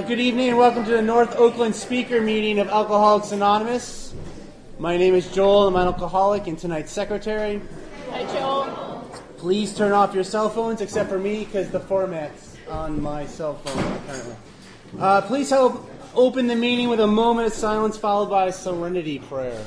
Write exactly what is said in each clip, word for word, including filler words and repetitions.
good evening and welcome to the North Oakland speaker meeting of Alcoholics Anonymous. My name is Joel, I'm an alcoholic and tonight's secretary. Hi, Joel. Please turn off your cell phones except for me because the format's on my cell phone apparently. Uh, please help open the meeting with a moment of silence followed by a serenity prayer.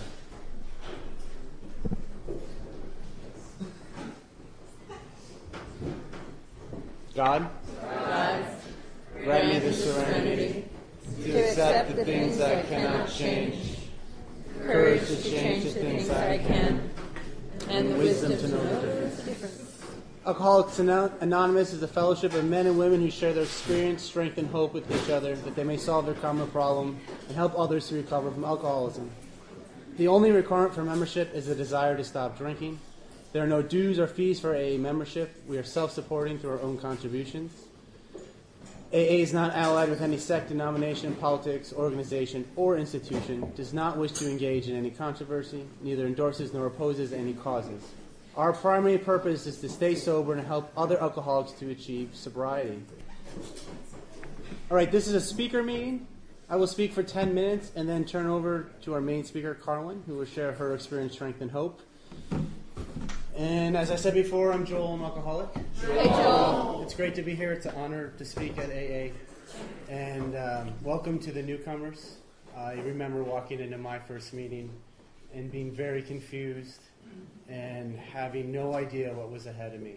God, God, grant me the serenity to accept the things I cannot change, courage to change the things I can, and the wisdom to know the difference. Alcoholics Anonymous is a fellowship of men and women who share their experience, strength, and hope with each other that they may solve their common problem and help others to recover from alcoholism. The only requirement for membership is a desire to stop drinking. There are no dues or fees for A A membership. We are self-supporting through our own contributions. A A is not allied with any sect, denomination, politics, organization, or institution, does not wish to engage in any controversy, neither endorses nor opposes any causes. Our primary purpose is to stay sober and help other alcoholics to achieve sobriety. All right, this is a speaker meeting. I will speak for ten minutes and then turn over to our main speaker, Carlin, who will share her experience, strength, and hope. And as I said before, I'm Joel, I'm an alcoholic. Hey, Joel. It's great to be here. It's an honor to speak at A A. And um, welcome to the newcomers. I remember walking into my first meeting and being very confused and having no idea what was ahead of me.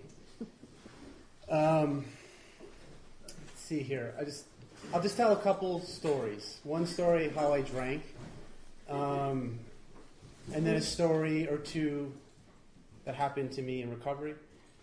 Um, let's see here. I just, I'll just tell a couple stories. One story, how I drank, um, and then a story or two that happened to me in recovery.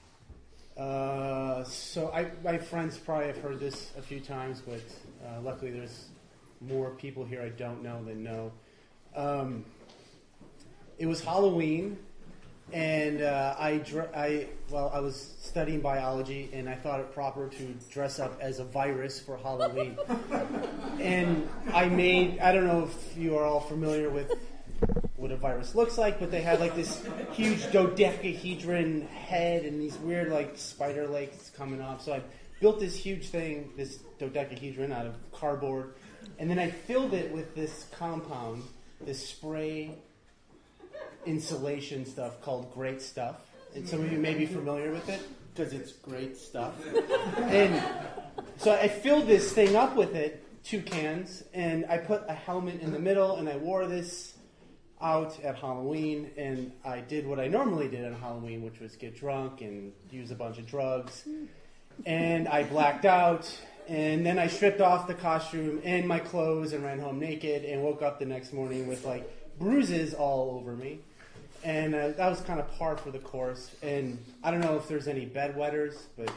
Uh, so I, my friends probably have heard this a few times, but uh, luckily there's more people here I don't know than know. Um, it was Halloween, and uh, I, dr- I, well, I was studying biology, and I thought it proper to dress up as a virus for Halloween. And I made, I don't know if you are all familiar with what a virus looks like, but they had like this huge dodecahedron head and these weird like spider legs coming off. So I built this huge thing, this dodecahedron, out of cardboard, and then I filled it with this compound, this spray insulation stuff called Great Stuff. And some of you may be familiar with it because it's great stuff. And so I filled this thing up with it, two cans, and I put a helmet in the middle, and I wore this out at Halloween, and I did what I normally did on Halloween, which was get drunk and use a bunch of drugs. And I blacked out, and then I stripped off the costume and my clothes and ran home naked and woke up the next morning with like bruises all over me. And uh, that was kind of par for the course. And I don't know if there's any bedwetters, but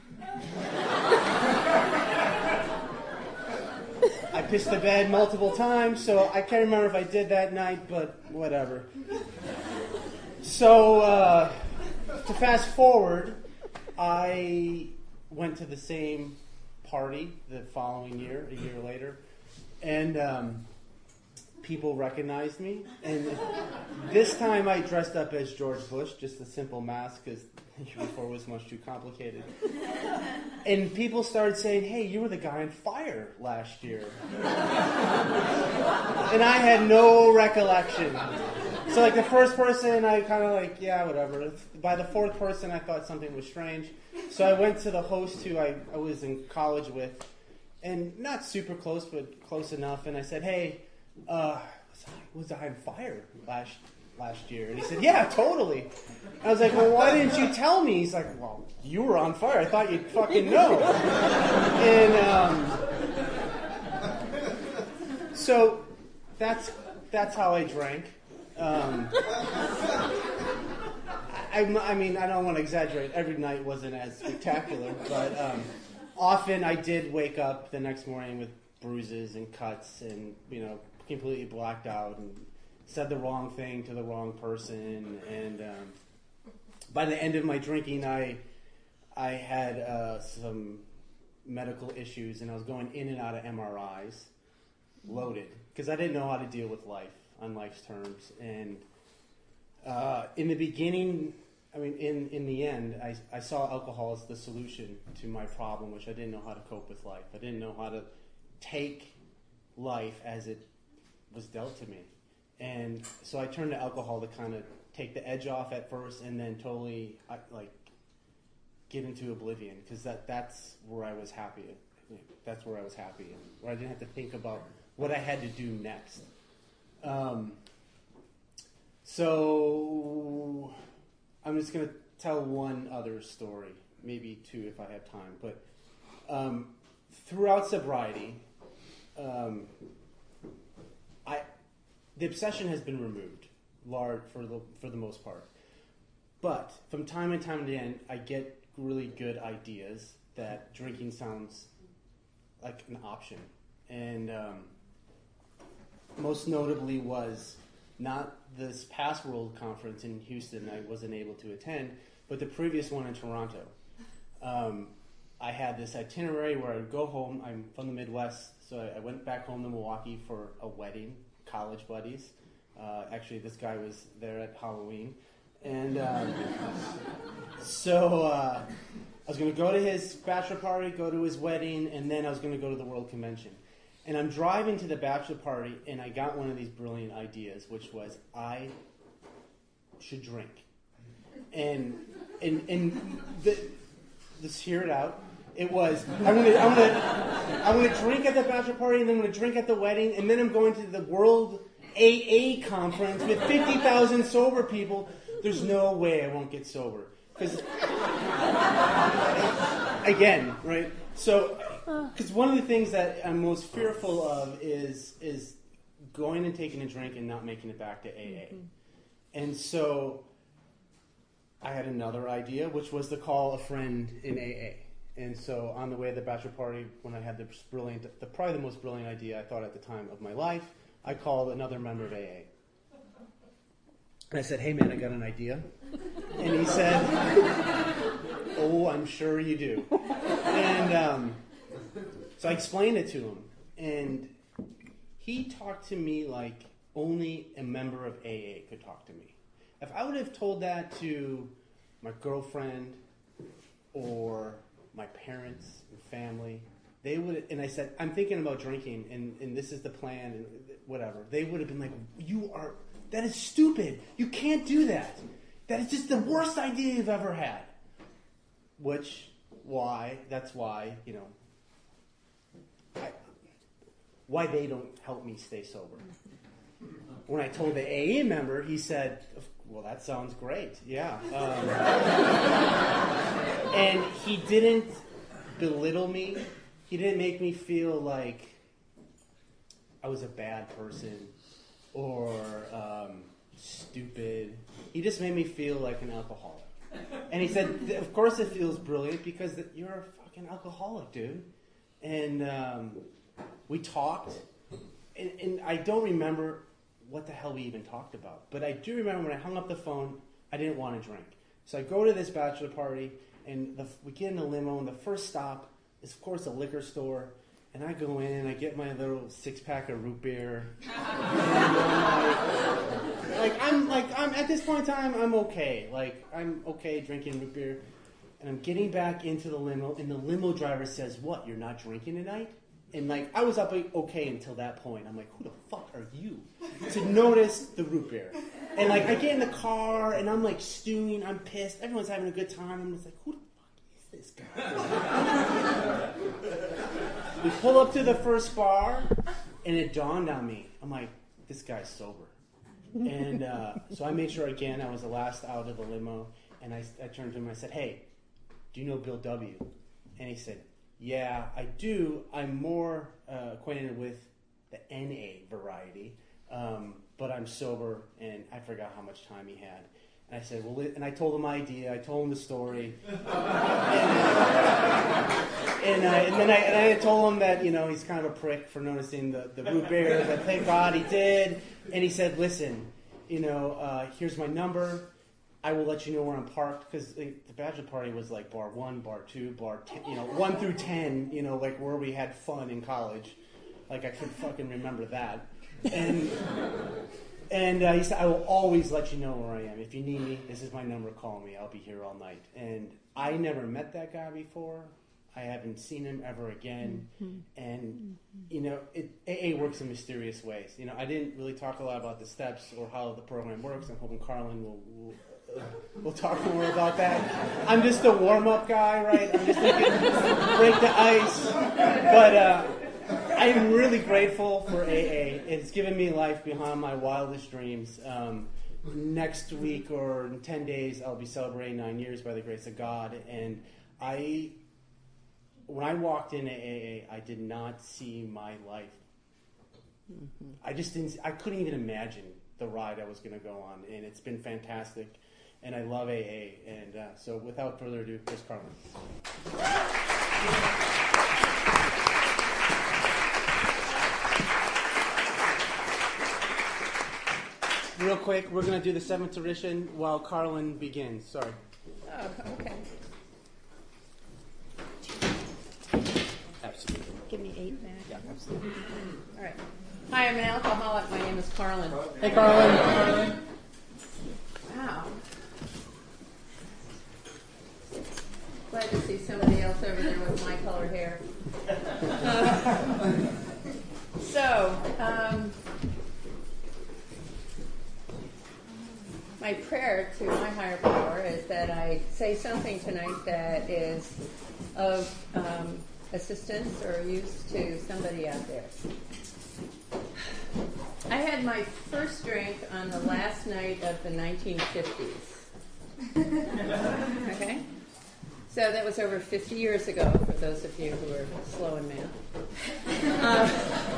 I pissed the bed multiple times, so I can't remember if I did that night, but whatever. So, uh, to fast forward, I went to the same party the following year, a year later, and um, people recognized me. And this time I dressed up as George Bush, just a simple mask, because the year before was much too complicated. And people started saying, hey, you were the guy on fire last year. And I had no recollection. So like the first person, I kind of like, yeah, whatever. By the fourth person, I thought something was strange. So I went to the host who I, I was in college with, and not super close, but close enough. And I said, hey, uh, was I on fire last last year? And he said, yeah, totally. I was like, well, why didn't you tell me? He's like, well, you were on fire. I thought you'd fucking know. And um, so that's that's how I drank. Um, I, I mean, I don't want to exaggerate. Every night wasn't as spectacular, but um, often I did wake up the next morning with bruises and cuts and, you know, completely blacked out and said the wrong thing to the wrong person. And um, by the end of my drinking, I I had uh, some medical issues, and I was going in and out of M R Is, loaded, because I didn't know how to deal with life on life's terms. And uh, in the beginning, I mean, in, in the end, I, I saw alcohol as the solution to my problem, which I didn't know how to cope with life. I didn't know how to take life as it was dealt to me. And so I turned to alcohol to kind of take the edge off at first, and then totally I, like get into oblivion, because that, that's where I was happy. That's where I was happy, and where I didn't have to think about what I had to do next. Um, so I'm just going to tell one other story, maybe two if I have time. But um, throughout sobriety, um, I the obsession has been removed, large for the for the most part. But from time and time again, I get really good ideas that drinking sounds like an option, and um, most notably was not this past World Conference in Houston I wasn't able to attend, but the previous one in Toronto. Um, I had this itinerary where I would go home. I'm from the Midwest, so I went back home to Milwaukee for a wedding, college buddies. Uh, actually, this guy was there at Halloween. And um, so uh, I was going to go to his bachelor party, go to his wedding, and then I was going to go to the World Convention. And I'm driving to the bachelor party, and I got one of these brilliant ideas, which was I should drink. And and and the, let's hear it out. It was I'm gonna I'm gonna I'm gonna drink at the bachelor party, and then I'm gonna drink at the wedding, and then I'm going to the World A A conference with fifty thousand sober people. There's no way I won't get sober. Because, again, right? So, because one of the things that I'm most fearful of is is going and taking a drink and not making it back to A A. Mm-hmm. And so, I had another idea, which was to call a friend in A A. And so, on the way to the bachelor party, when I had this brilliant, the probably the most brilliant idea I thought at the time of my life, I called another member of A A. And I said, "Hey man, I got an idea." And he said, "Oh, I'm sure you do." And um, so I explained it to him. And he talked to me like only a member of A A could talk to me. If I would have told that to my girlfriend or my parents and family, they would, and I said, "I'm thinking about drinking, and, and this is the plan," and whatever. They would have been like, "You are, that is stupid. You can't do that. That is just the worst idea you've ever had." Which, why, that's why, you know, I, why they don't help me stay sober. When I told the A A member, he said, "Well, that sounds great, yeah." Um, and he didn't belittle me. He didn't make me feel like I was a bad person or um, stupid. He just made me feel like an alcoholic. And he said, "Of course it feels brilliant because you're a fucking alcoholic, dude." And um, we talked, and, and I don't remember what the hell we even talked about. But I do remember when I hung up the phone, I didn't want to drink. So I go to this bachelor party, and the, we get in a limo, and the first stop is, of course, a liquor store. And I go in, and I get my little six-pack of root beer. And I'm like, like, I'm like, I'm at this point in time, I'm okay. Like, I'm okay drinking root beer. And I'm getting back into the limo, and the limo driver says, "What, you're not drinking tonight?" And, like, I was up okay until that point. I'm like, who the fuck are you to notice the root beer? And, like, I get in the car, and I'm, like, stewing. I'm pissed. Everyone's having a good time. I'm just like, who the fuck is this guy? We pull up to the first bar, and it dawned on me. I'm like, this guy's sober. And uh, so I made sure, again, I was the last out of the limo. And I, I turned to him and I said, "Hey, do you know Bill W.?" And he said, "Yeah, I do. I'm more uh, acquainted with the N A variety, um, but I'm sober," and I forgot how much time he had. And I said, "Well," and I told him my idea. I told him the story, and, and, uh, and then I, and I told him that, you know, he's kind of a prick for noticing the, the root beer. But thank God he did. And he said, "Listen, you know, uh, here's my number. I will let you know where I'm parked," because the bachelor party was like bar one, bar two, bar ten, you know, one through ten, you know, like where we had fun in college. Like I could fucking remember that. And and uh, he said, "I will always let you know where I am. If you need me, this is my number. Call me. I'll be here all night." And I never met that guy before. I haven't seen him ever again. Mm-hmm. And, you know, it, A A works in mysterious ways. You know, I didn't really talk a lot about the steps or how the program works. I'm hoping Carlin will, will, uh, will talk more about that. I'm just a warm-up guy, right? I'm just thinking, break the ice. But uh, I'm really grateful for A A. It's given me life beyond my wildest dreams. Um, next week or in ten days, I'll be celebrating nine years by the grace of God. And I... When I walked into A A, I did not see my life. Mm-hmm. I just didn't. I couldn't even imagine the ride I was going to go on, and it's been fantastic. And I love A A. And uh, so, without further ado, here's Carlin. Real quick, we're going to do the seventh tradition while Carlin begins. Sorry. Oh, okay. Absolutely. Give me eight back. Yeah, absolutely. All right. Hi, I'm an alcoholic. My name is Carlin. Hey, Carlin. Carlin. Wow. Glad to see somebody else over there with my colored hair. Uh, so, um, my prayer to my higher power is that I say something tonight that is of um, assistance or use to somebody out there. I had my first drink on the last night of the nineteen fifties. Okay? So that was over fifty years ago, for those of you who are slow in math. Um,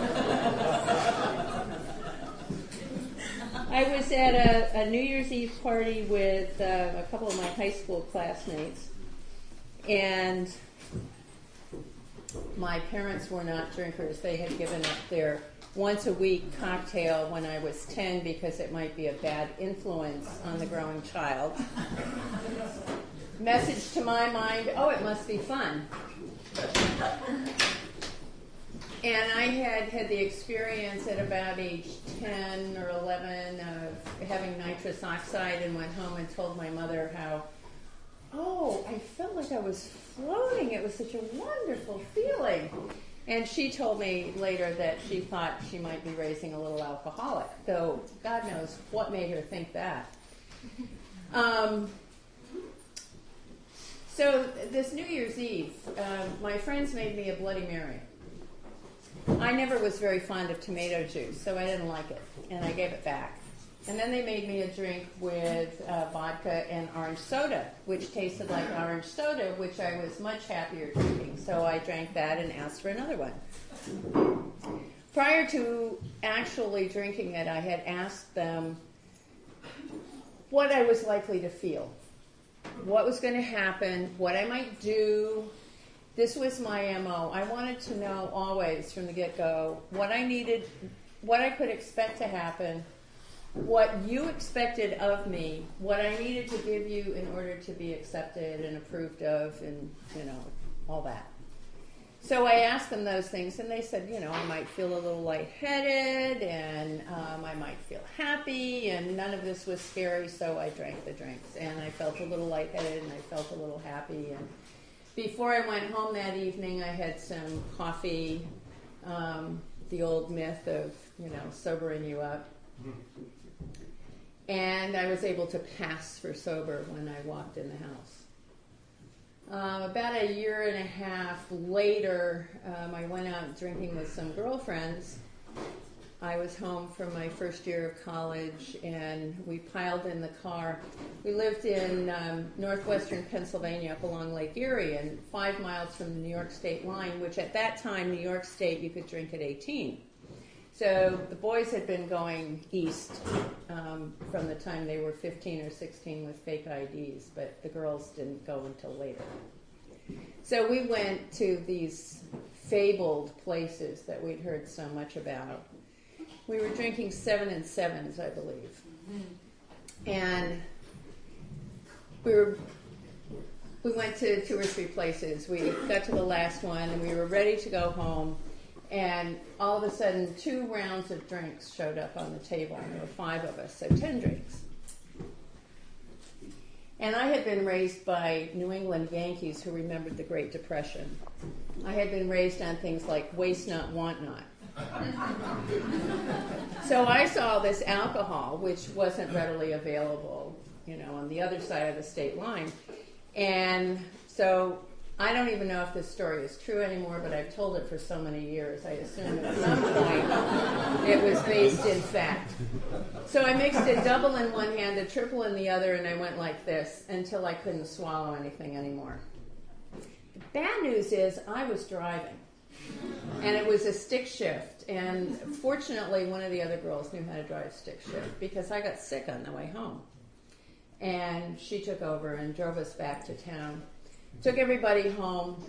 I was at a, a New Year's Eve party with uh, a couple of my high school classmates, and my parents were not drinkers. They had given up their once-a-week cocktail when I was ten because it might be a bad influence on the growing child. Message to my mind, oh, it must be fun. And I had had the experience at about age ten or eleven of having nitrous oxide and went home and told my mother how, oh, I felt like I was floating. It was such a wonderful feeling. And she told me later that she thought she might be raising a little alcoholic, though God knows what made her think that. Um, so this New Year's Eve, uh, my friends made me a Bloody Mary. I never was very fond of tomato juice, so I didn't like it, and I gave it back. And then they made me a drink with uh, vodka and orange soda, which tasted like orange soda, which I was much happier drinking. So I drank that and asked for another one. Prior to actually drinking it, I had asked them what I was likely to feel, what was going to happen, what I might do. This was my M O. I wanted to know always from the get-go what I needed, what I could expect to happen, what you expected of me, what I needed to give you in order to be accepted and approved of, and, you know, all that. So I asked them those things, and they said, you know, I might feel a little lightheaded, and um, I might feel happy, and none of this was scary, so I drank the drinks. And I felt a little lightheaded, and I felt a little happy. And before I went home that evening, I had some coffee, um, the old myth of, you know, sobering you up. And I was able to pass for sober when I walked in the house. Um, about a year and a half later, um, I went out drinking with some girlfriends. I was home from my first year of college, and we piled in the car. We lived in um, northwestern Pennsylvania up along Lake Erie, and five miles from the New York State line, which at that time, New York State, you could drink at eighteen. So the boys had been going east um, from the time they were fifteen or sixteen with fake I Ds, but the girls didn't go until later. So we went to these fabled places that we'd heard so much about. We were drinking seven and sevens, I believe. And we were we went to two or three places. We got to the last one, and we were ready to go home. And all of a sudden, two rounds of drinks showed up on the table, and there were five of us, so ten drinks. And I had been raised by New England Yankees who remembered the Great Depression. I had been raised on things like waste not, want not. So I saw this alcohol, which wasn't readily available, you know, on the other side of the state line. And so I don't even know if this story is true anymore, but I've told it for so many years. I assume at some point it was based in fact. So I mixed a double in one hand, a triple in the other, and I went like this until I couldn't swallow anything anymore. The bad news is I was driving, and it was a stick shift. And fortunately, one of the other girls knew how to drive stick shift because I got sick on the way home. And she took over and drove us back to town. Took everybody home.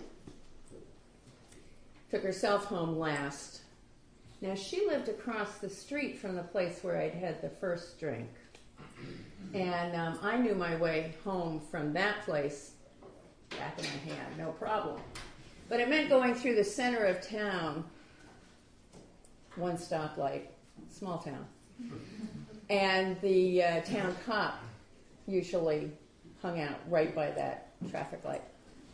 Took herself home last. Now, she lived across the street from the place where I'd had the first drink. And um, I knew my way home from that place back in my hand, no problem. But it meant going through the center of town, one stoplight, small town. And the uh, town cop usually hung out right by that traffic light.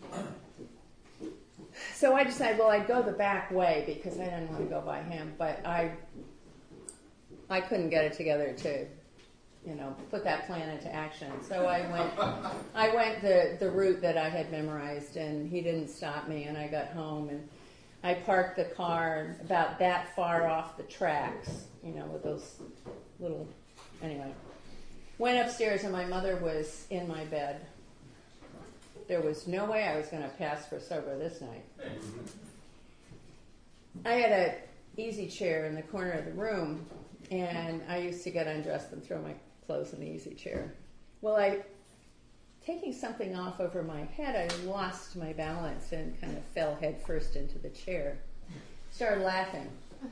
So I decided, well, I'd go the back way because I didn't want to go by him, but I I couldn't get it together to, you know, put that plan into action. So I went I went the, the route that I had memorized, and he didn't stop me, and I got home, and I parked the car about that far off the tracks, you know, with those little, anyway. Went upstairs, and my mother was in my bed. There was no way I was going to pass for sober this night. I had an easy chair in the corner of the room, and I used to get undressed and throw my clothes in the easy chair. Well, I, taking something off over my head, I lost my balance and kind of fell headfirst into the chair. Started laughing.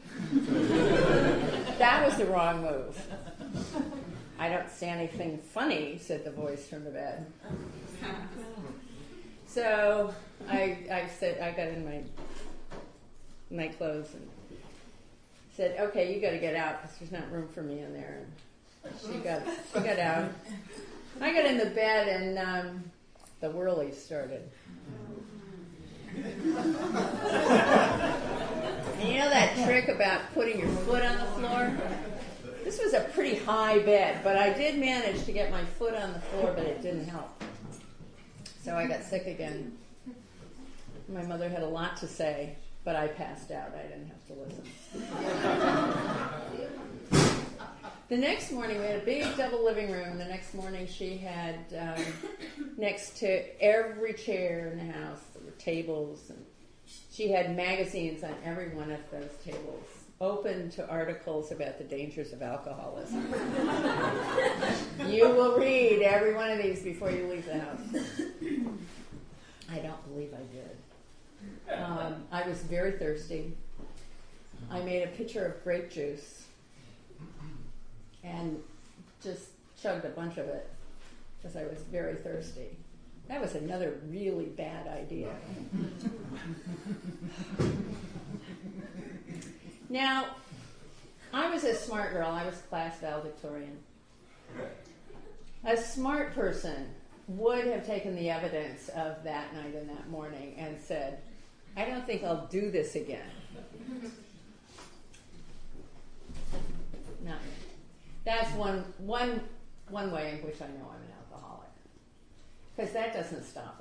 That was the wrong move. I don't say anything funny, said the voice from the bed. So I, I said, I got in my my clothes and said, "Okay, you got to get out because there's not room for me in there." And she got she got out. I got in the bed, and um, the whirlies started. And you know that trick about putting your foot on the floor? This was a pretty high bed, but I did manage to get my foot on the floor, but it didn't help. So I got sick again. My mother had a lot to say, but I passed out. I didn't have to listen. The next morning, we had a big double living room. The next morning, she had, um, next to every chair in the house, there were tables, and she had magazines on every one of those tables, open to articles about the dangers of alcoholism. You will read every one of these before you leave the house. I don't believe I did. Um, I was very thirsty. I made a pitcher of grape juice and just chugged a bunch of it because I was very thirsty. That was another really bad idea. Now, I was a smart girl. I was class valedictorian. A smart person would have taken the evidence of that night and that morning and said, "I don't think I'll do this again." Not me. That's one, one, one way in which I know I'm an alcoholic. Because that doesn't stop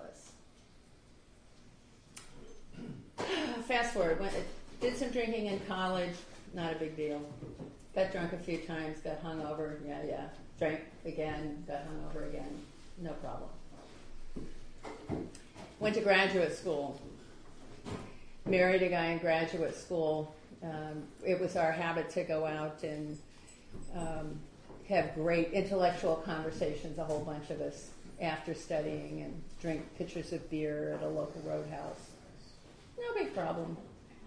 us. Fast forward. Went, did some drinking in college. Not a big deal. Got drunk a few times. Got hungover. Yeah, yeah. Drank again. Got hungover again. No problem. Went to graduate school. Married a guy in graduate school. Um, it was our habit to go out and um, have great intellectual conversations, a whole bunch of us, after studying, and drink pitchers of beer at a local roadhouse. No big problem.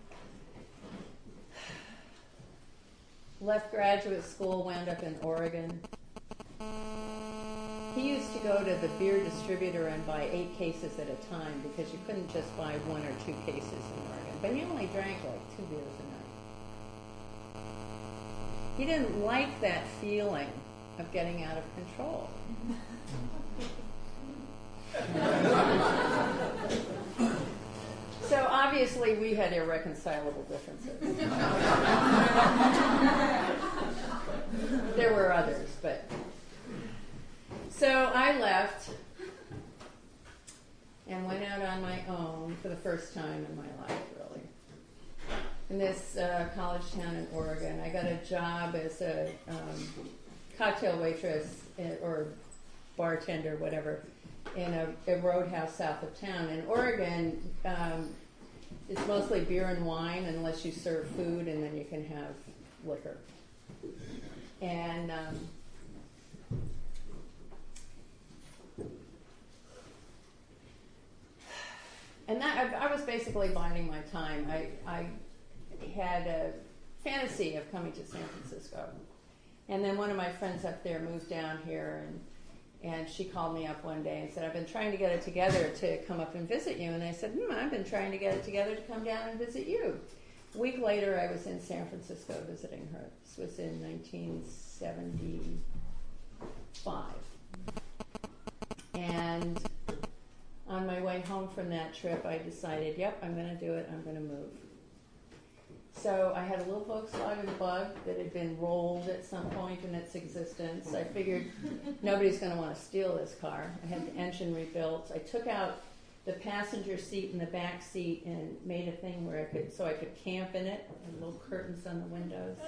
Left graduate school, wound up in Oregon. He used to go to the beer distributor and buy eight cases at a time because you couldn't just buy one or two cases in Oregon. But he only drank like two beers a night. He didn't like that feeling of getting out of control. So obviously we had irreconcilable differences. There were others, but... So I left and went out on my own for the first time in my life, really. In this uh, college town in Oregon, I got a job as a um, cocktail waitress or bartender, whatever, in a, a roadhouse south of town. In Oregon, um, it's mostly beer and wine unless you serve food, and then you can have liquor. And um, and that I, I was basically biding my time. I, I had a fantasy of coming to San Francisco, and then one of my friends up there moved down here, and and she called me up one day and said, "I've been trying to get it together to come up and visit you." And I said, "Hmm, I've been trying to get it together to come down and visit you." A week later, I was in San Francisco visiting her. This was in nineteen seventy-five. And on my way home from that trip, I decided, yep, I'm going to do it. I'm going to move. So I had a little Volkswagen Bug that had been rolled at some point in its existence. I figured nobody's going to want to steal this car. I had the engine rebuilt. I took out the passenger seat and the back seat and made a thing where I could, so I could camp in it, and little curtains on the windows.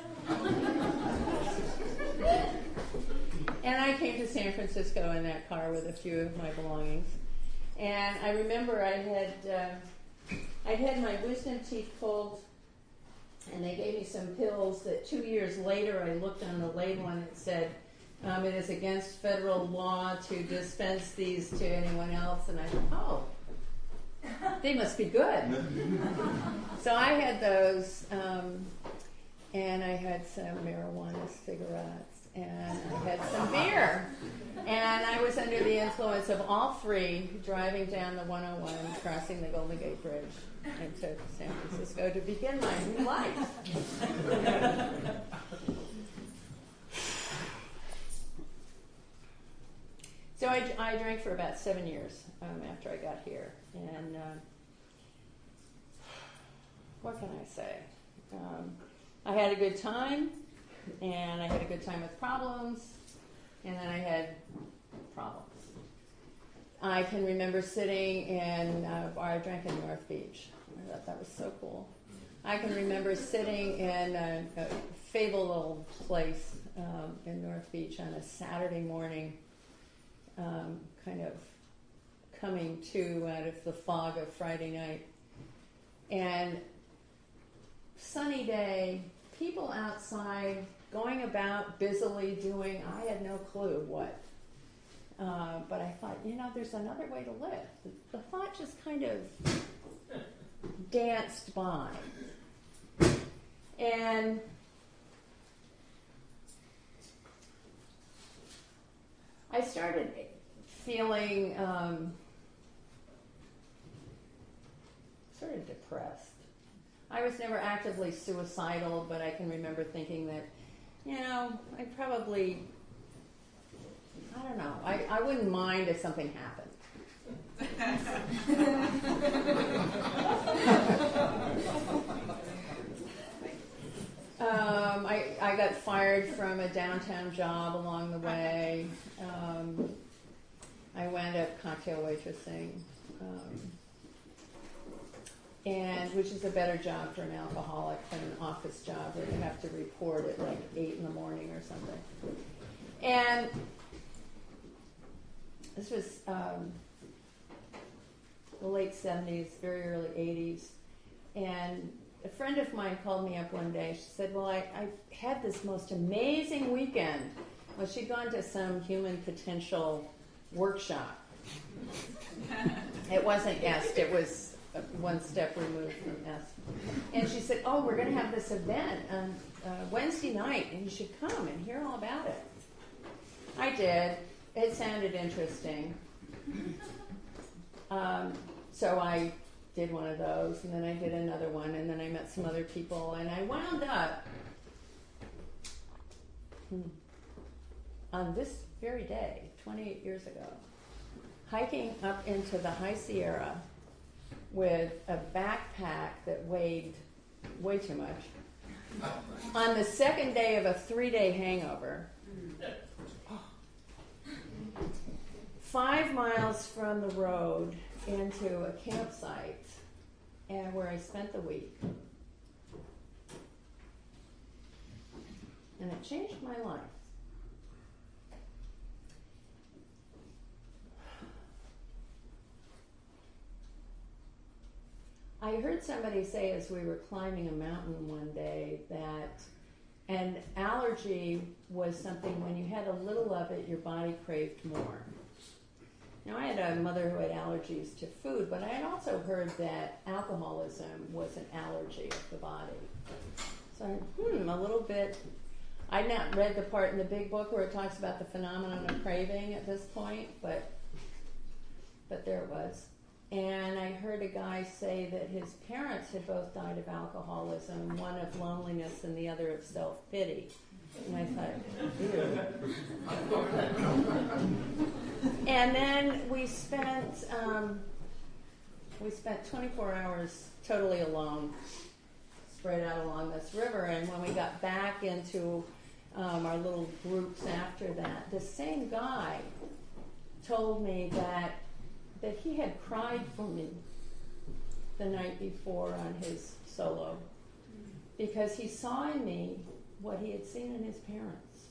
And I came to San Francisco in that car with a few of my belongings. And I remember I had uh, I'd had my wisdom teeth pulled, and they gave me some pills that two years later I looked on the label and it said, um, it is against federal law to dispense these to anyone else. And I thought, oh, they must be good. So I had those, um, and I had some marijuana cigarettes, and I had some beer. And I was under the influence of all three, driving down the one oh one, crossing the Golden Gate Bridge into San Francisco to begin my new life. So I, I drank for about seven years um, after I got here. And uh, what can I say? Um, I had a good time, and I had a good time with problems, and then I had problems. I can remember sitting in a bar. I drank in North Beach. I thought that was so cool. I can remember sitting in a, a fabled little place um, in North Beach on a Saturday morning, um, kind of coming to out of the fog of Friday night. And sunny day, people outside going about busily doing, I had no clue what. Uh, but I thought, you know, there's another way to live. The, the thought just kind of danced by. And I started feeling um, sort of depressed. I was never actively suicidal, but I can remember thinking that, you know, I probably, I don't know, I, I wouldn't mind if something happened. um, I, I got fired from a downtown job along the way. Um, I wound up cocktail waitressing, um, and which is a better job for an alcoholic than an office job where you have to report at like eight in the morning or something. And this was um, the late seventies, very early eighties, and a friend of mine called me up one day. She said, well, I, I had this most amazing weekend. Well, she'd gone to some human potential workshop. It wasn't E S T, it was one step removed from E S T. And she said, oh, we're going to have this event on uh, Wednesday night, and you should come and hear all about it. I did. It sounded interesting. Um, so I did one of those, and then I did another one, and then I met some other people, and I wound up hmm, on this very day, twenty-eight years ago, hiking up into the High Sierra with a backpack that weighed way too much. On the second day of a three-day hangover, five miles from the road into a campsite, and where I spent the week. And it changed my life. I heard somebody say as we were climbing a mountain one day that an allergy was something when you had a little of it, your body craved more. Now, I had a mother who had allergies to food, but I had also heard that alcoholism was an allergy of the body. So, hmm, a little bit. I'd not read the part in the big book where it talks about the phenomenon of craving at this point, but but there it was. And I heard a guy say that his parents had both died of alcoholism, one of loneliness and the other of self-pity. And I thought, ew. And then we spent um, we spent twenty-four hours totally alone, spread out along this river. And when we got back into um, our little groups after that, the same guy told me that that he had cried for me the night before on his solo because he saw in me what he had seen in his parents.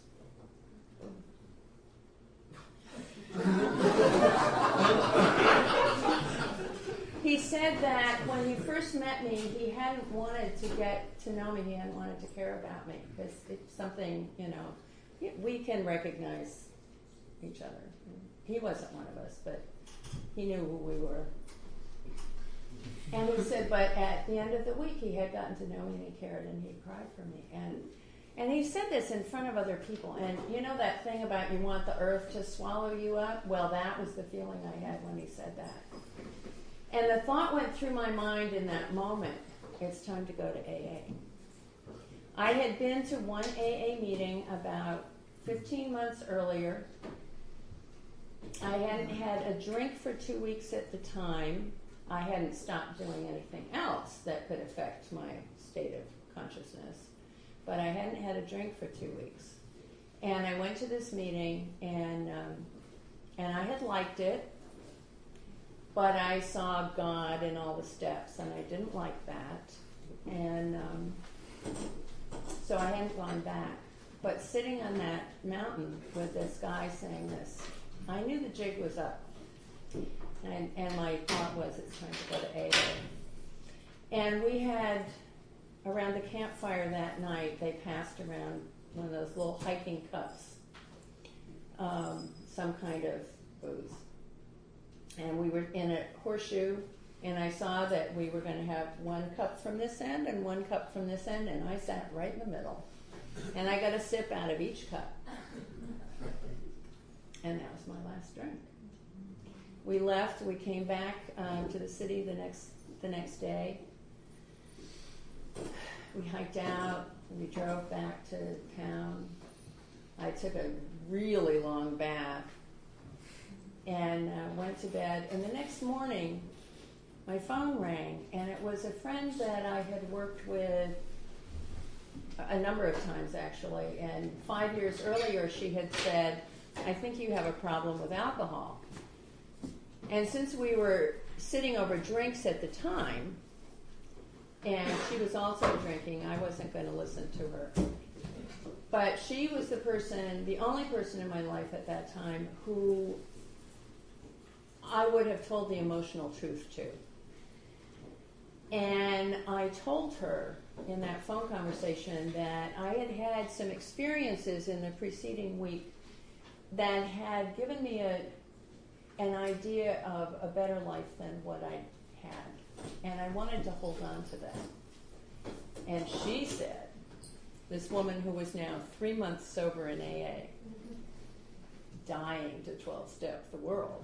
He said that when he first met me, he hadn't wanted to get to know me, he hadn't wanted to care about me because it's something, you know, we can recognize each other. He wasn't one of us, but he knew who we were. And he said, but at the end of the week, he had gotten to know me and he cared and he cried for me. And and he said this in front of other people. And you know that thing about you want the earth to swallow you up? Well, that was the feeling I had when he said that. And the thought went through my mind in that moment, it's time to go to A A. I had been to one A A meeting about fifteen months earlier. I hadn't had a drink for two weeks at the time. I hadn't stopped doing anything else that could affect my state of consciousness. But I hadn't had a drink for two weeks. And I went to this meeting, and um, and I had liked it, but I saw God in all the steps, and I didn't like that. And um, so I hadn't gone back. But sitting on that mountain with this guy saying this, I knew the jig was up. And, and my thought was, it's time to go to A A. And we had, around the campfire that night, they passed around one of those little hiking cups, um, some kind of booze. And we were in a horseshoe, and I saw that we were going to have one cup from this end and one cup from this end, and I sat right in the middle. And I got a sip out of each cup. And that was my last drink. We left. We came back um, to the city the next the next day. We hiked out. We drove back to town. I took a really long bath and uh, went to bed. And the next morning, my phone rang, and it was a friend that I had worked with a number of times, actually. And five years earlier, she had said, I think you have a problem with alcohol. And since we were sitting over drinks at the time, and she was also drinking, I wasn't going to listen to her. But she was the person, the only person in my life at that time who I would have told the emotional truth to. And I told her in that phone conversation that I had had some experiences in the preceding week that had given me a an idea of a better life than what I had. And I wanted to hold on to that. And she said, this woman who was now three months sober in A A, dying to twelve-step the world.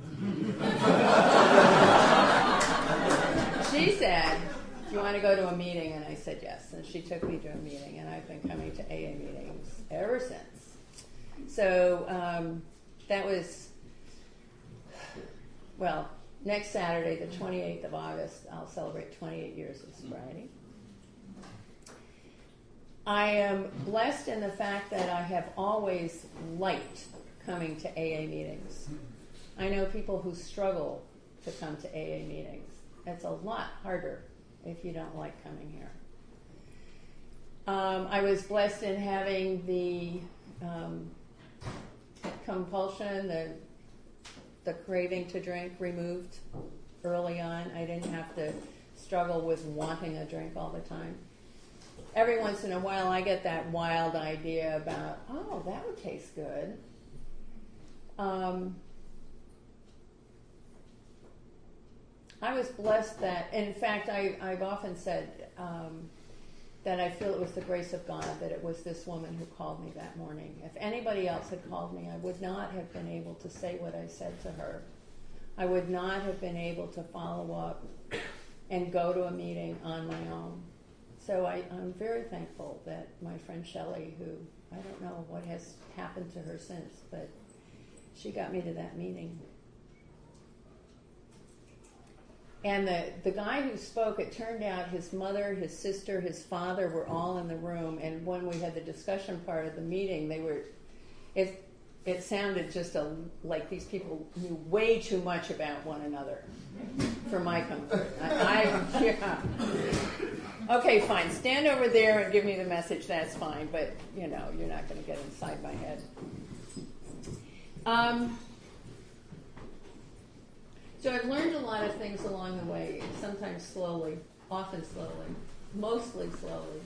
She said, do you want to go to a meeting? And I said yes. And she took me to a meeting, and I've been coming to A A meetings ever since. So um, that was well, next Saturday, the twenty-eighth of August, I'll celebrate twenty-eight years of sobriety. I am blessed in the fact that I have always liked coming to A A meetings. I know people who struggle to come to A A meetings. It's a lot harder if you don't like coming here. Um, I was blessed in having the um, compulsion, the the craving to drink removed early on. I didn't have to struggle with wanting a drink all the time. Every once in a while I get that wild idea about, oh, that would taste good. Um, I was blessed that, in fact, I, I've often said um, that I feel it was the grace of God that it was this woman who called me that morning. If anybody else had called me, I would not have been able to say what I said to her. I would not have been able to follow up and go to a meeting on my own. So I, I'm very thankful that my friend Shelley, who I don't know what has happened to her since, but she got me to that meeting. And the, the guy who spoke, it turned out his mother, his sister, his father were all in the room. And when we had the discussion part of the meeting, they were, it, it sounded just a, like these people knew way too much about one another for my comfort. I, I yeah. Okay, fine. Stand over there and give me the message. That's fine. But, you know, you're not going to get inside my head. Um... So I've learned a lot of things along the way, sometimes slowly, often slowly, mostly slowly.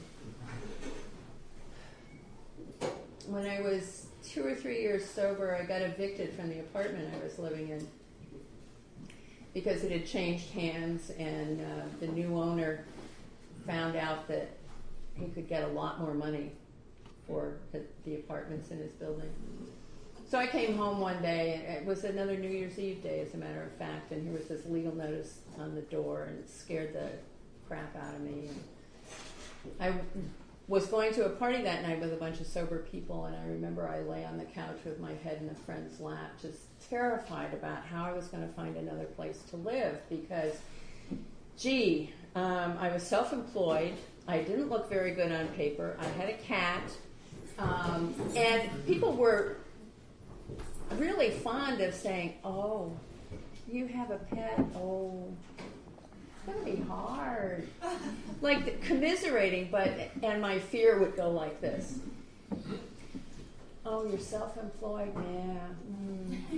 When I was two or three years sober, I got evicted from the apartment I was living in because it had changed hands, and uh, the new owner found out that he could get a lot more money for the, the apartments in his building. So I came home one day, and it was another New Year's Eve day, as a matter of fact, and here was this legal notice on the door, and it scared the crap out of me. And I was going to a party that night with a bunch of sober people, and I remember I lay on the couch with my head in a friend's lap, just terrified about how I was going to find another place to live, because, gee, um, I was self-employed, I didn't look very good on paper, I had a cat, um, and people were really fond of saying, oh, you have a pet, oh, it's going to be hard. Like commiserating, but, and my fear would go like this. Oh, you're self-employed? Yeah.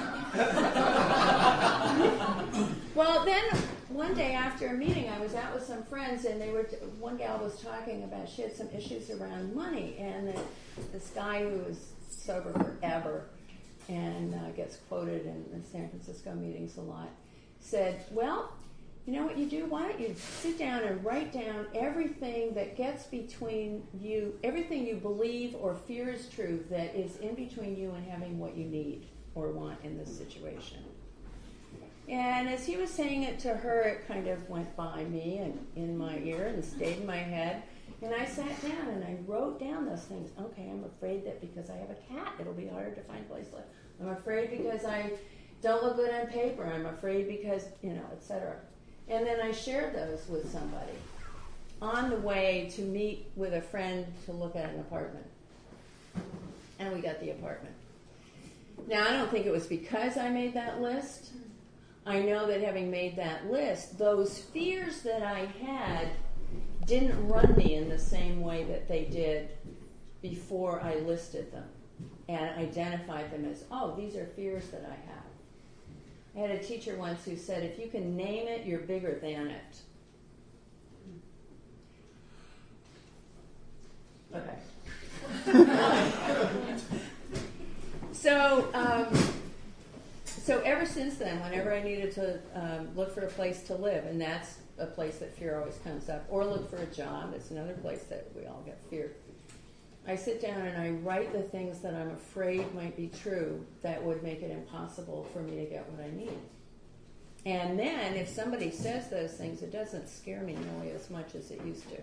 Mm. Well, then one day after a meeting, I was out with some friends, and they were, t- one gal was talking about, she had some issues around money, and the, this guy who was sober forever, and uh, gets quoted in the San Francisco meetings a lot, said, well, you know what you do? Why don't you sit down and write down everything that gets between you, everything you believe or fear is true that is in between you and having what you need or want in this situation. And as he was saying it to her, it kind of went by me and in my ear and stayed in my head. And I sat down and I wrote down those things. Okay, I'm afraid that because I have a cat, it'll be harder to find a place to live. I'm afraid because I don't look good on paper. I'm afraid because, you know, et cetera. And then I shared those with somebody on the way to meet with a friend to look at an apartment. And we got the apartment. Now, I don't think it was because I made that list. I know that having made that list, those fears that I had didn't run me in the same way that they did before I listed them and identified them as, oh, these are fears that I have. I had a teacher once who said, if you can name it, you're bigger than it. Okay. so, um, so ever since then, whenever I needed to um, look for a place to live, and that's a place that fear always comes up, or look for a job, it's another place that we all get fear. I sit down and I write the things that I'm afraid might be true that would make it impossible for me to get what I need. And then if somebody says those things, it doesn't scare me nearly as much as it used to.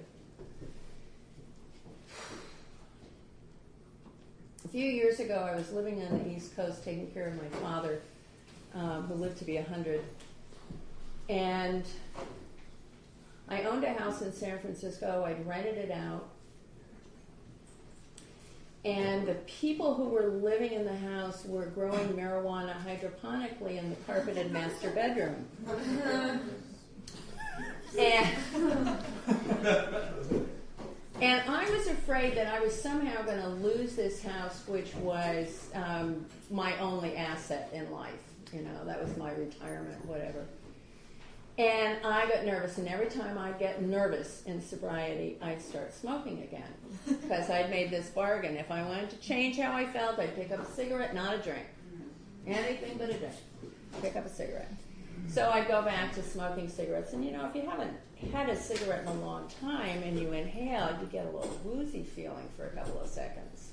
A few years ago, I was living on the East Coast taking care of my father, um, who lived to be one hundred. And I owned a house in San Francisco. I'd rented it out. And the people who were living in the house were growing marijuana hydroponically in the carpeted master bedroom. And, and I was afraid that I was somehow going to lose this house, which was um, my only asset in life. You know, that was my retirement, whatever. And I got nervous, and every time I'd get nervous in sobriety, I'd start smoking again. Because I'd made this bargain. If I wanted to change how I felt, I'd pick up a cigarette, not a drink. Anything but a drink. Pick up a cigarette. So I'd go back to smoking cigarettes. And you know, if you haven't had a cigarette in a long time and you inhale, you get a little woozy feeling for a couple of seconds.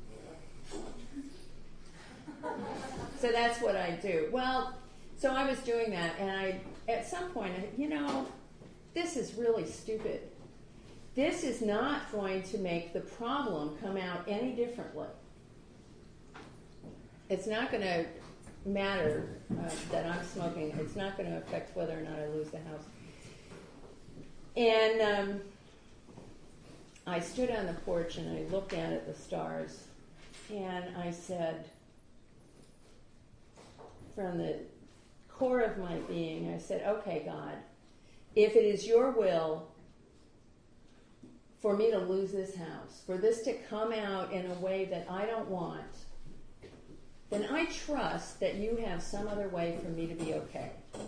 So that's what I do. Well, so I was doing that, and I, at some point, I, you know, this is really stupid. This is not going to make the problem come out any differently. It's not going to matter uh, that I'm smoking. It's not going to affect whether or not I lose the house. And um, I stood on the porch and I looked out at the stars, and I said, from the core of my being, I said, okay, God, if it is your will for me to lose this house, for this to come out in a way that I don't want, then I trust that you have some other way for me to be okay.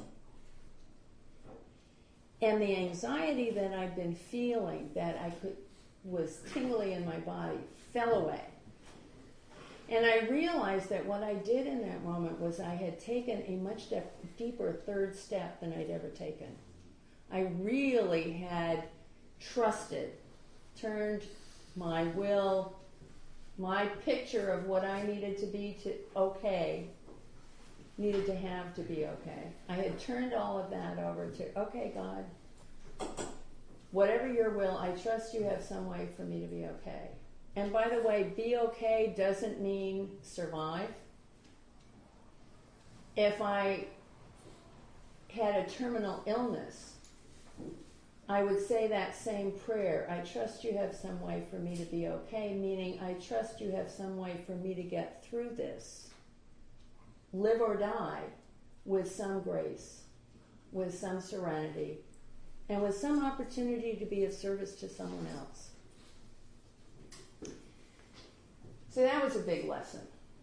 And the anxiety that I've been feeling, that I could was tingly in my body, fell away. And I realized that what I did in that moment was I had taken a much de- deeper third step than I'd ever taken. I really had trusted, turned my will, my picture of what I needed to be to okay, needed to have to be okay. I had turned all of that over to, okay, God, whatever your will, I trust you have some way for me to be okay. And by the way, be okay doesn't mean survive. If I had a terminal illness, I would say that same prayer. I trust you have some way for me to be okay, meaning I trust you have some way for me to get through this. Live or die with some grace, with some serenity, and with some opportunity to be of service to someone else. So that was a big lesson.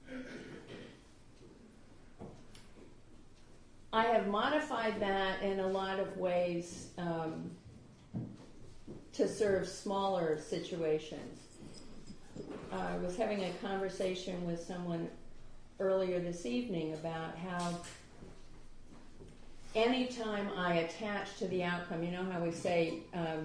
I have modified that in a lot of ways um, to serve smaller situations. I was having a conversation with someone earlier this evening about how anytime I attach to the outcome, you know how we say, um,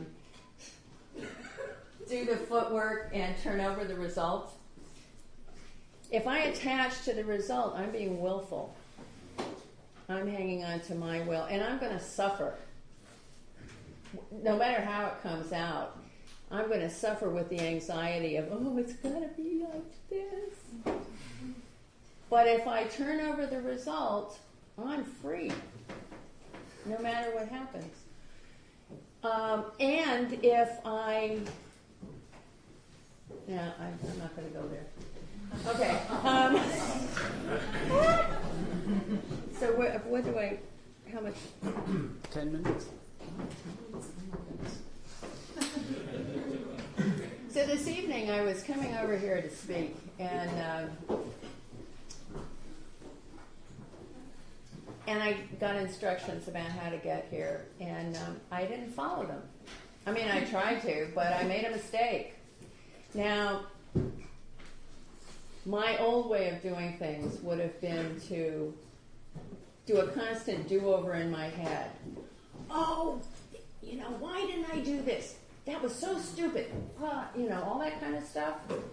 do the footwork and turn over the result? If I attach to the result, I'm being willful. I'm hanging on to my will, and I'm going to suffer. No matter how it comes out, I'm going to suffer with the anxiety of, oh, it's going to be like this. But if I turn over the result, I'm free, no matter what happens. Um, and if I... No, I'm, I'm not going to go there. Okay. Um, so what, what do I, how much? Ten minutes. So this evening I was coming over here to speak, and uh, and I got instructions about how to get here, and um, I didn't follow them. I mean, I tried to, but I made a mistake. Now, my old way of doing things would have been to do a constant do-over in my head. Oh, you know, why didn't I do this? That was so stupid. Uh, you know, all that kind of stuff.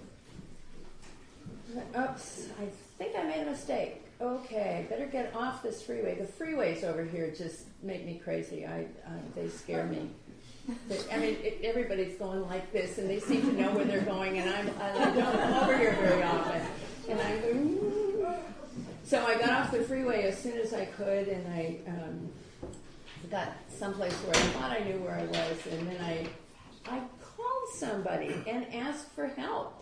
Oops, I think I made a mistake. Okay, better get off this freeway. The freeways over here just make me crazy. I, uh, they scare me. I mean, it, everybody's going like this, and they seem to know where they're going, and I'm, I don't come over here very often. And I'm going, So I got off the freeway as soon as I could, and I um, got someplace where I thought I knew where I was, and then I, I called somebody and asked for help.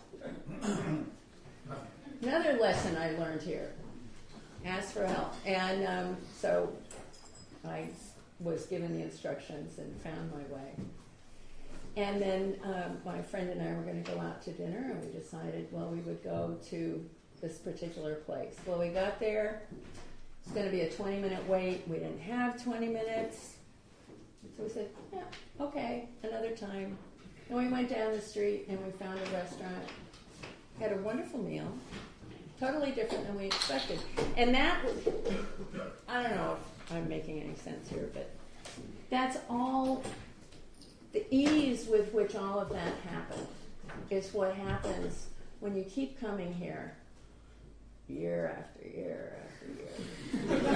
Another lesson I learned here. Ask for help. And um, so I was given the instructions and found my way. And then um, my friend and I were going to go out to dinner, and we decided, well, we would go to this particular place. Well, we got there. It's going to be a twenty-minute wait. We didn't have twenty minutes. So we said, yeah, okay, another time. And we went down the street, and we found a restaurant. Had a wonderful meal. Totally different than we expected. And that, I don't know if I'm making any sense here, but that's all, the ease with which all of that happened is what happens when you keep coming here year after year after year.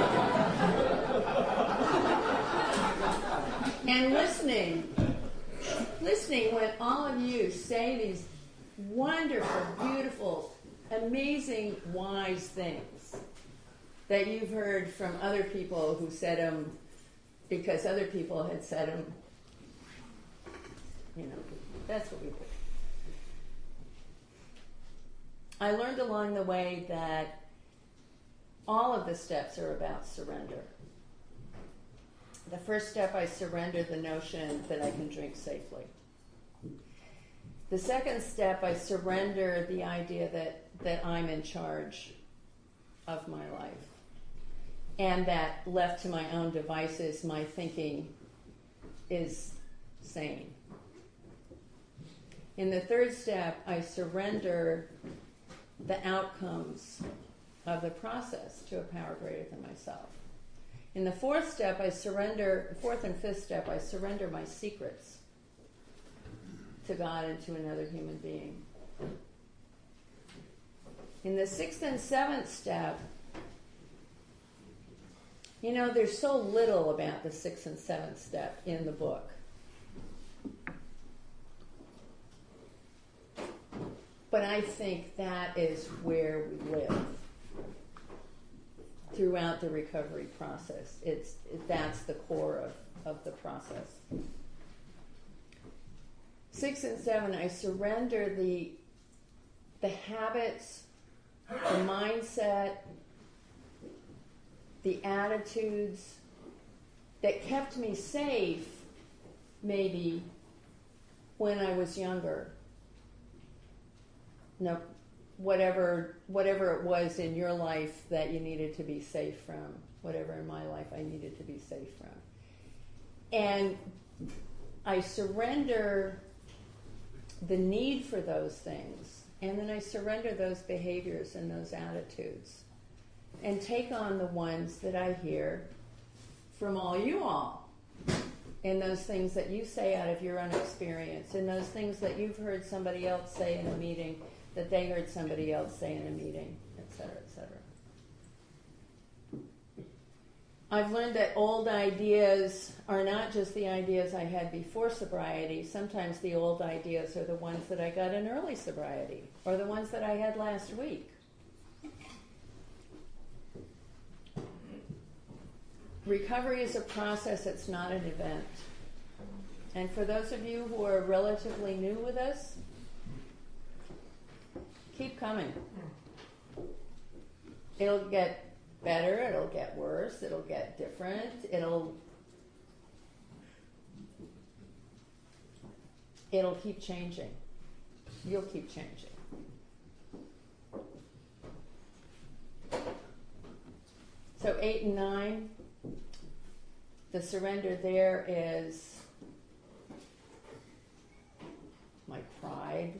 And listening, listening when all of you say these wonderful, beautiful, amazing, wise things that you've heard from other people who said them because other people had said them. You know, that's what we do. I learned along the way that all of the steps are about surrender. The first step, I surrender the notion that I can drink safely. The second step, I surrender the idea that, that I'm in charge of my life. And that left to my own devices, my thinking is sane. In the third step, I surrender the outcomes of the process to a power greater than myself. In the fourth step, I surrender, fourth and fifth step, I surrender my secrets to God and to another human being. In the sixth and seventh step, you know, there's so little about the sixth and seventh step in the book. But I think that is where we live throughout the recovery process. It's that's the core of, of the process. Six and seven, I surrender the the habits, the mindset, the attitudes that kept me safe maybe when I was younger. No, whatever whatever it was in your life that you needed to be safe from, whatever in my life I needed to be safe from. And I surrender the need for those things, and then I surrender those behaviors and those attitudes and take on the ones that I hear from all you all, and those things that you say out of your own experience, and those things that you've heard somebody else say in a meeting that they heard somebody else say in a meeting, et cetera, et cetera. I've learned that old ideas are not just the ideas I had before sobriety. Sometimes the old ideas are the ones that I got in early sobriety, or the ones that I had last week. Recovery is a process, it's not an event. And for those of you who are relatively new with us, keep coming. It'll get better, it'll get worse, it'll get different, it'll it'll keep changing. You'll keep changing. So eight and nine, the surrender there is my pride.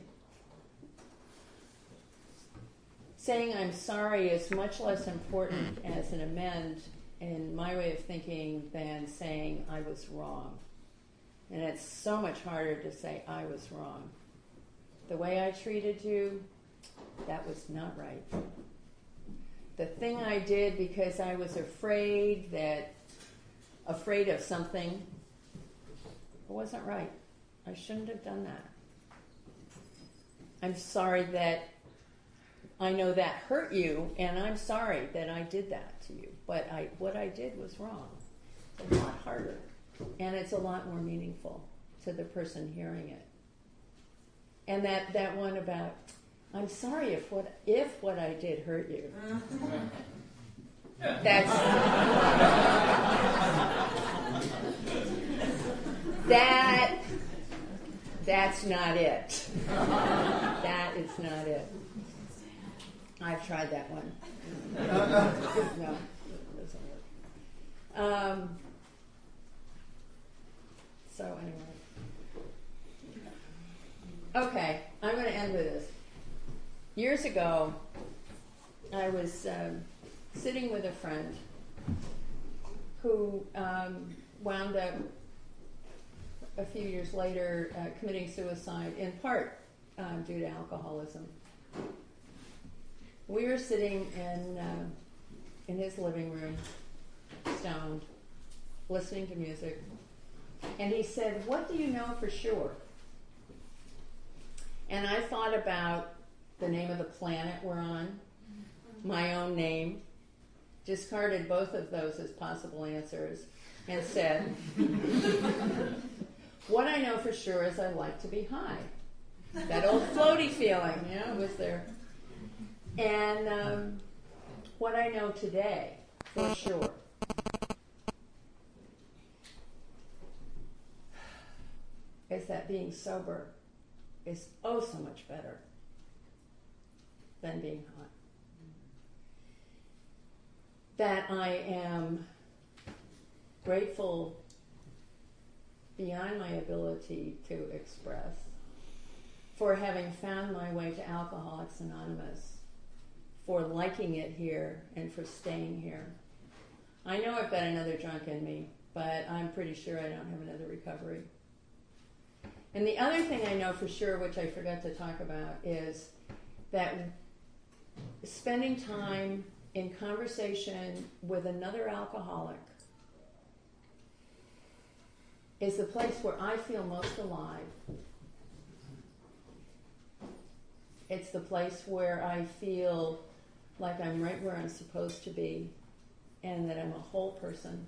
Saying I'm sorry is much less important as an amend in my way of thinking than saying I was wrong. And it's so much harder to say I was wrong. The way I treated you, that was not right. The thing I did because I was afraid that, afraid of something, it wasn't right. I shouldn't have done that. I'm sorry that I know that hurt you, and I'm sorry that I did that to you. But I, what I did was wrong. It's a lot harder, and it's a lot more meaningful to the person hearing it. And that, that one about, I'm sorry if what if what I did hurt you. That's that. That's not it. That is not it. I've tried that one. No, it doesn't work. Um, so anyway. Okay, I'm going to end with this. Years ago, I was um, sitting with a friend who um, wound up a few years later uh, committing suicide, in part um, due to alcoholism. We were sitting in uh, in his living room, stoned, listening to music, and he said, "What do you know for sure?" And I thought about the name of the planet we're on, my own name, discarded both of those as possible answers, and said, "What I know for sure is I like to be high." That old floaty feeling, you know, was there. And um, what I know today, for sure, is that being sober is oh so much better than being high. That I am grateful beyond my ability to express for having found my way to Alcoholics Anonymous, for liking it here and for staying here. I know I've got another drunk in me, but I'm pretty sure I don't have another recovery. And the other thing I know for sure, which I forgot to talk about, is that spending time in conversation with another alcoholic is the place where I feel most alive. It's the place where I feel like I'm right where I'm supposed to be and that I'm a whole person.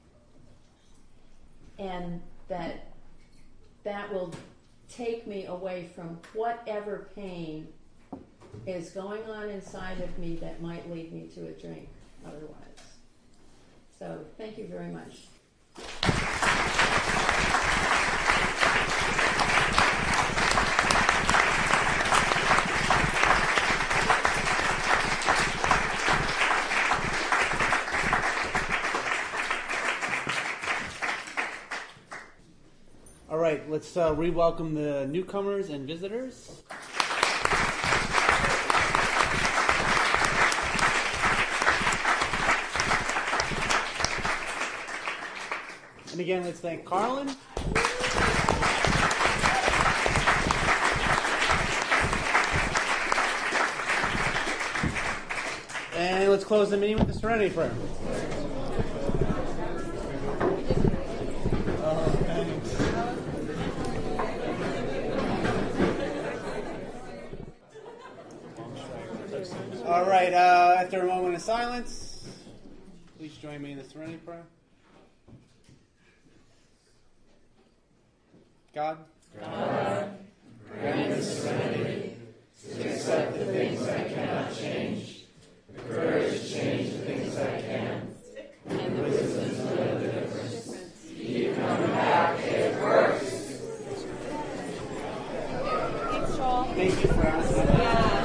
And that that will take me away from whatever pain is going on inside of me that might lead me to a drink otherwise. So thank you very much. All right, let's uh, re-welcome the newcomers and visitors. And again, let's thank Carlin. And let's close the meeting with the Serenity Prayer. All right, uh, after a moment of silence, please join me in the Serenity Prayer. God, God, grant me serenity to accept the things I cannot change, the courage to change the things I can, and the wisdom to know the difference. You come back, it works. thank you for asking.